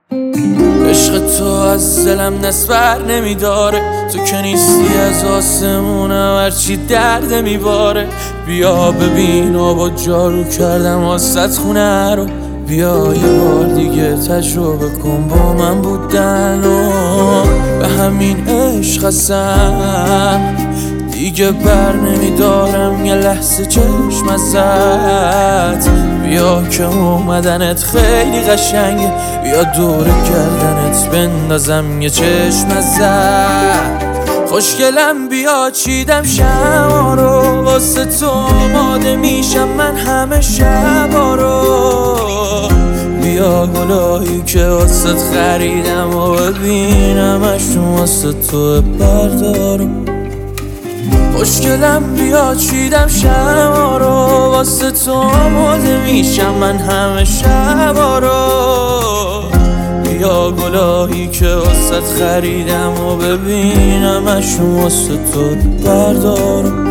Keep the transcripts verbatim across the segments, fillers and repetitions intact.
عشق تو از دلم نسبر نمیداره، تو که نیستی از آسمونم هرچی درد میباره. بیا ببین آبا جارو کردم واسط خونه رو، بیا یه بار دیگه تجربه کن با من بودن و به همین عشق هستم دیگه بر نمیدارم یه لحظه چشم ازت. بیا که اومدنت خیلی قشنگه، بیا دور کردنت بندازم یه چشم ازت. خوشگلم بیا چیدم شما رو، واسه تو آماده میشم من همه شبا رو. بیا گلایی که واسه خریدم و ببینم اشون واسه تو بردارم. خوشگلم بیا چیدم شما رو، واسه تو آماده میشم من همه شبا رو. بیا گلایی که واسه خریدم و ببینم اشون واسه تو بردارم.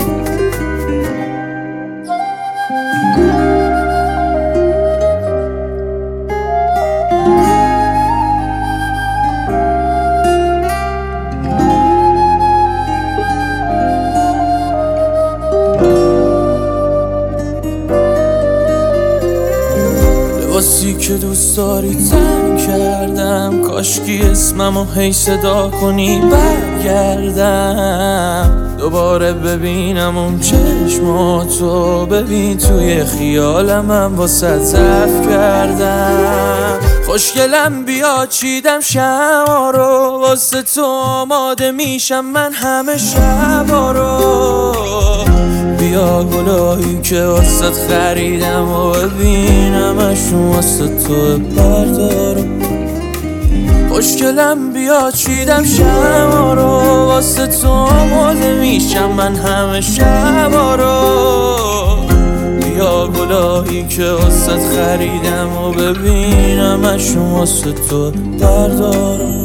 لباسی که دوست داری تن کردم، کاشکی اسممو هی صدا کنی برگردم. دوباره ببینم اون چشماتو، ببین توی خیالم من واسه ضعف کردم. خوشگلم بیا چیدم شما رو، واسه تو آماده میشم من همه شبا رو. بیا گلایی که واسه خریدم و ببینم اشون واسه تو بردارم. خوشگلم بیا چیدم شما رو، واسه تو آماده میشم من همه شبا رو. بیا گلایی که واسه خریدم و ببینم اشون واسه تو بردارم.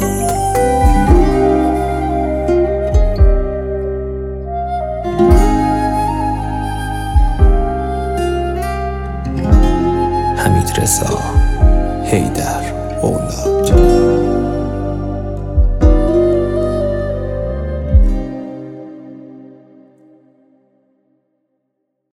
حمیدرضا حیدر اولاد.